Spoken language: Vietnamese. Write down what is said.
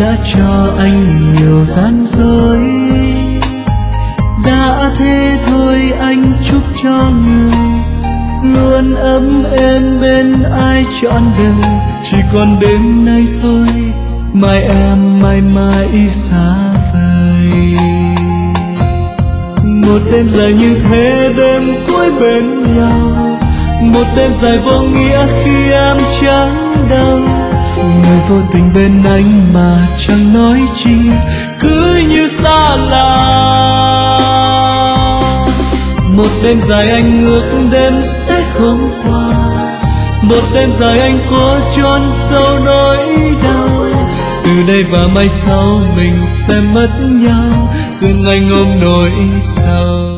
đã cho anh nhiều gian dối. Đã thế thôi anh chúc cho người luôn ấm êm bên ai trọn đời. Chỉ còn đêm nay thôi, mai em mãi mãi xa vời. Một đêm dài như thế, đêm cuối bên nhau, một đêm dài vô nghĩa khi em chẳng đâu. Người vô tình bên anh mà chẳng nói chi, cứ như xa lạ. Một đêm dài anh ước đêm sẽ không qua, một đêm dài anh cố chôn sâu nỗi đau. Từ đây và mai sau mình sẽ mất nhau, dừng anh ôm nỗi sầu.